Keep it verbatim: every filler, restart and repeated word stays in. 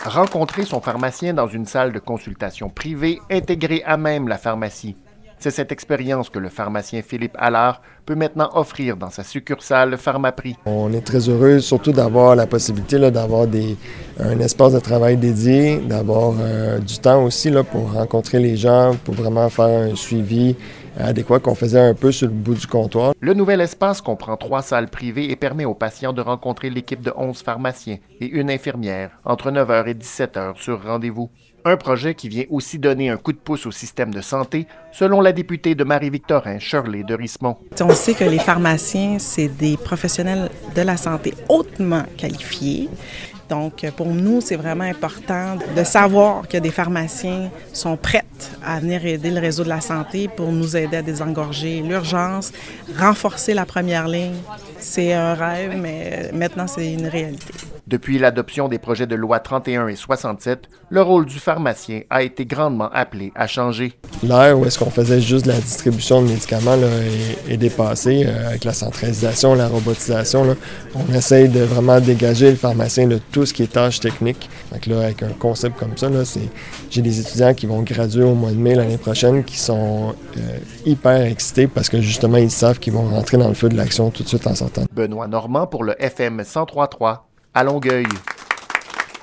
Rencontrer son pharmacien dans une salle de consultation privée intégrée à même la pharmacie. C'est cette expérience que le pharmacien Philippe Allard peut maintenant offrir dans sa succursale Pharmaprix. On est très heureux surtout d'avoir la possibilité là, d'avoir des, un espace de travail dédié, d'avoir euh, du temps aussi là, pour rencontrer les gens, pour vraiment faire un suivi adéquat qu'on faisait un peu sur le bout du comptoir. Le nouvel espace comprend trois salles privées et permet aux patients de rencontrer l'équipe de onze pharmaciens et une infirmière entre neuf heures et dix-sept heures sur rendez-vous. Un projet qui vient aussi donner un coup de pouce au système de santé, selon la députée de Marie-Victorin, Shirley de Rismond. On sait que les pharmaciens, c'est des professionnels de la santé hautement qualifiés. Donc, pour nous, c'est vraiment important de savoir que des pharmaciens sont prêts à venir aider le réseau de la santé pour nous aider à désengorger l'urgence, renforcer la première ligne. C'est un rêve, mais maintenant, c'est une réalité. Depuis l'adoption des projets de loi trente et un et soixante-sept, le rôle du pharmacien a été grandement appelé à changer. L'ère où est-ce qu'on faisait juste la distribution de médicaments là, est, est dépassée euh, avec la centralisation, la robotisation. Là, on essaye de vraiment dégager le pharmacien de tout ce qui est tâches techniques. Donc là, avec un concept comme ça, là, c'est, j'ai des étudiants qui vont graduer au mois de mai l'année prochaine qui sont euh, hyper excités parce que justement, ils savent qu'ils vont rentrer dans le feu de l'action tout de suite en sortant. Benoît Normand pour le F M cent trois point trois à Longueuil.